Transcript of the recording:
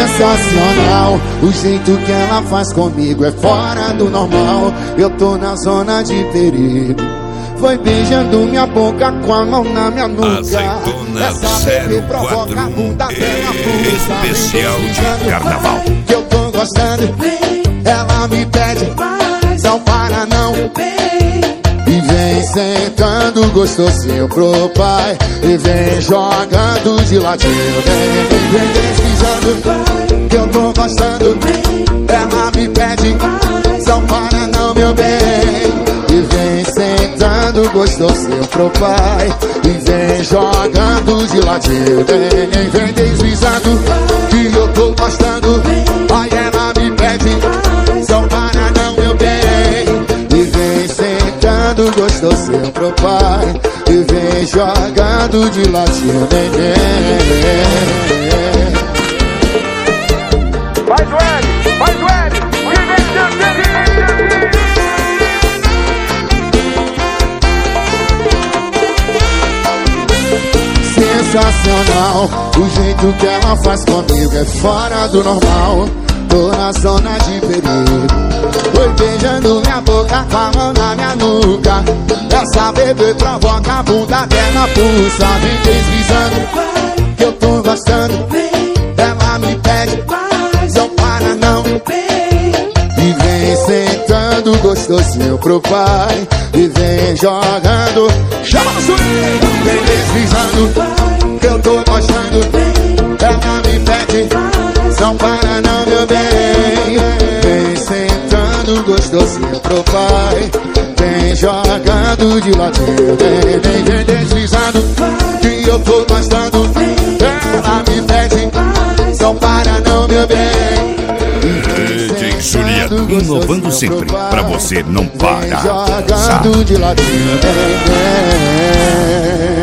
Sensacional, o jeito que ela faz comigo é fora do normal. Eu tô na zona de perigo. Foi beijando minha boca com a mão na minha nuca. Azeitona essa bebê provoca a bunda dela especial de carnaval. Que eu tô gostando, ela me pede, não para não. E vem sentando gostosinho pro pai. E vem jogando de ladinho. Vem deslizando, que eu tô gostando. Ela me pede, não para não, meu bem. E vem sentando gostosinho pro pai. E vem jogando de ladinho. Vem deslizando, que eu tô gostando. Aí ela me pede, não para não, meu bem. E vem sentando gostosinho pro pai. E vem jogando de ladinho, Faz o L, faz o L. Sensacional, o jeito que ela faz comigo é fora do normal. Tô na zona de perigo. Foi beijando minha boca com a mão na minha nuca. Essa bebê provoca a bunda dela pulsa. Vem deslizando, que eu tô gostando. Ela me pede, não para não. E vem sentando gostosinho pro pai. E vem jogando, chama a suíra. Vem deslizando, que eu tô gostando. Ela me pede, não para não, meu bem. Vem sentando gostosinho pro pai. Vem jogando de ladinho. Vem deslizando, que eu tô gostando. Ela me pede, não para não, meu bem. DJ Juliano, inovando sempre, pra você não parar. Jogando de ladinho.